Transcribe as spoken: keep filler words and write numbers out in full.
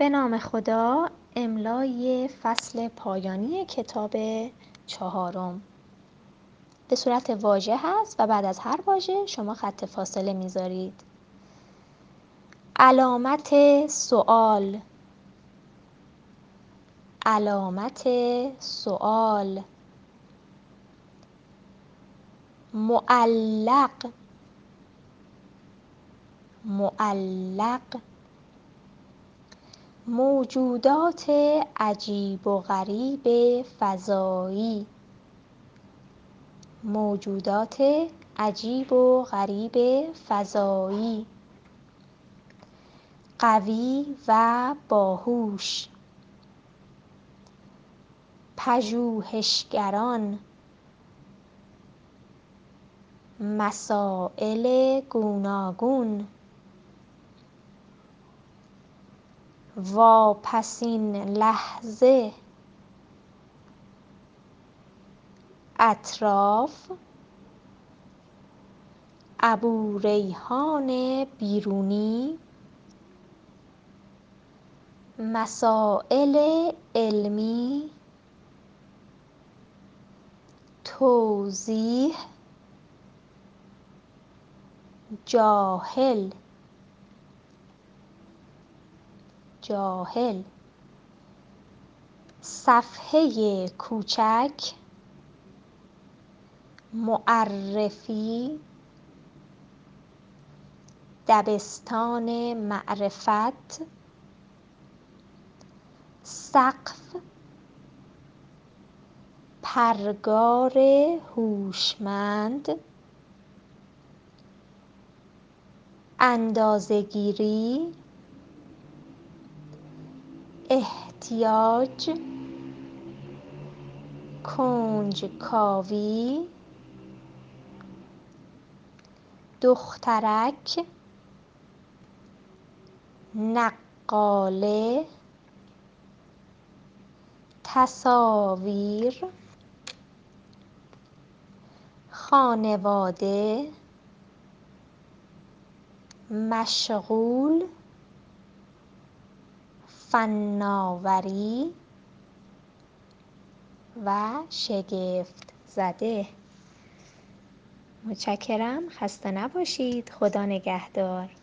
به نام خدا. املای فصل پایانی کتاب چهارم به صورت واژه هست و بعد از هر واژه شما خط فاصله میذارید. علامت سوال، علامت سوال. معلق، معلق. موجودات عجیب و غریب فضایی، موجودات عجیب و غریب فضایی. قوی و باهوش، پژوهشگران. مسائل گوناگون، واپسین لحظه. اطراف، ابوریحان بیرونی. مسائل علمی، توضیح. جاهل، جاهل. صفحه کوچک، معرفی. دبستان معرفت. سقف، پرگار هوشمند. اندازه‌گیری، احتیاج. کنجکاوی، دخترک. نقاله، تصاویر. خانواده، مشغول. فناوری و شگفت زده. متشکرم. خسته نباشید. خدا نگهدار.